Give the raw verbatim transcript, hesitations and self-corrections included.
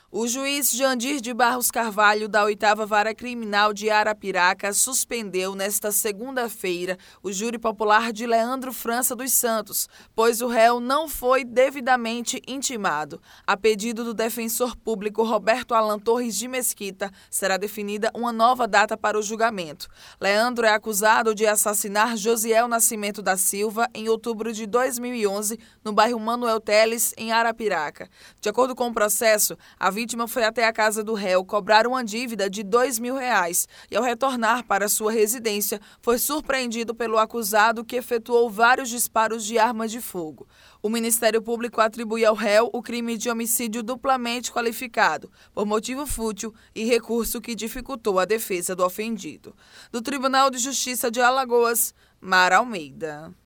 O juiz Jandir de Barros Carvalho, da oitava Vara Criminal de Arapiraca, suspendeu nesta segunda-feira o júri popular de Leandro França dos Santos, pois o réu não foi devidamente intimado. A pedido do defensor público Roberto Alan Torres de Mesquita, será definida uma nova data para o julgamento. Leandro é acusado de assassinar Josiel Nascimento da Silva em outubro de dois mil e onze, no bairro Manuel Teles, em Arapiraca. De acordo com o processo, a A vítima foi até a casa do réu cobrar uma dívida de dois mil reais e, ao retornar para sua residência, foi surpreendido pelo acusado, que efetuou vários disparos de arma de fogo. O Ministério Público atribui ao réu o crime de homicídio duplamente qualificado, por motivo fútil e recurso que dificultou a defesa do ofendido. Do Tribunal de Justiça de Alagoas, Mara Almeida.